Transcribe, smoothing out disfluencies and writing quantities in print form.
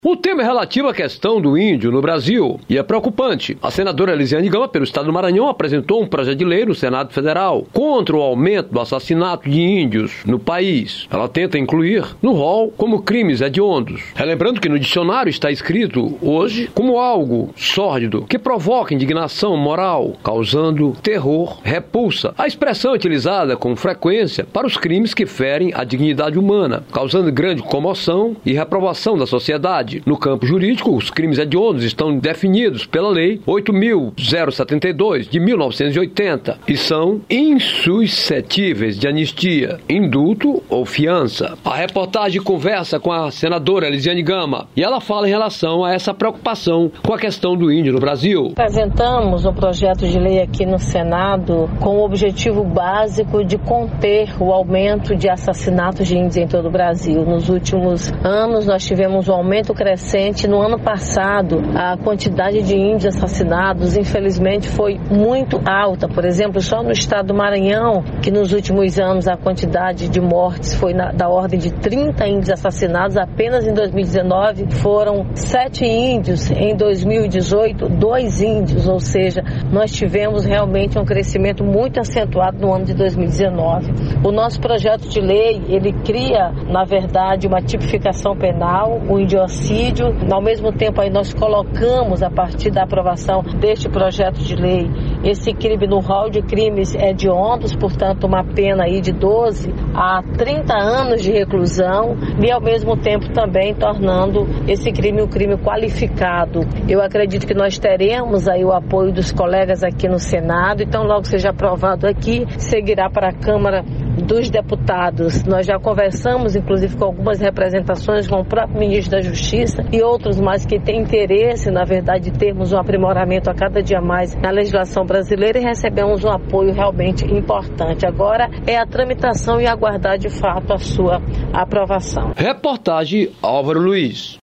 O tema é relativo à questão do índio no Brasil e é preocupante. A senadora Elisiane Gama, pelo Estado do Maranhão, apresentou um projeto de lei no Senado Federal contra o aumento do assassinato de índios no país. Ela tenta incluir no rol como crimes hediondos. Relembrando que no dicionário está escrito hoje como algo sórdido que provoca indignação moral, causando terror, repulsa. A expressão é utilizada com frequência para os crimes que ferem a dignidade humana, causando grande comoção e reprovação da sociedade. No campo jurídico, os crimes hediondos estão definidos pela Lei 8.072 de 1980 e são insuscetíveis de anistia, indulto ou fiança. A reportagem conversa com a senadora Elisiane Gama e ela fala em relação a essa preocupação com a questão do índio no Brasil. Apresentamos um projeto de lei aqui no Senado com o objetivo básico de conter o aumento de assassinatos de índios em todo o Brasil. Nos últimos anos nós tivemos um aumento crescente. No ano passado, a quantidade de índios assassinados, infelizmente, foi muito alta. Por exemplo, só no estado do Maranhão, que nos últimos anos a quantidade de mortes foi da ordem de 30 índios assassinados. Apenas em 2019 foram 7 índios, em 2018 2 índios, ou seja, nós tivemos realmente um crescimento muito acentuado no ano de 2019. O nosso projeto de lei, ele cria, na verdade, uma tipificação penal, o indiocídio. Ao mesmo tempo, aí nós colocamos, a partir da aprovação deste projeto de lei, esse crime no rol de crimes hediondos, portanto, uma pena aí de 12 a 30 anos de reclusão e, ao mesmo tempo, também tornando esse crime um crime qualificado. Eu acredito que nós teremos aí o apoio dos colegas aqui no Senado, então, logo seja aprovado aqui, seguirá para a Câmara dos Deputados. Nós já conversamos, inclusive, com algumas representações com o próprio ministro da Justiça e outros mais que têm interesse, na verdade, de termos um aprimoramento a cada dia mais na legislação brasileira e recebemos um apoio realmente importante. Agora é a tramitação e aguardar de fato a sua aprovação. Reportagem Álvaro Luiz.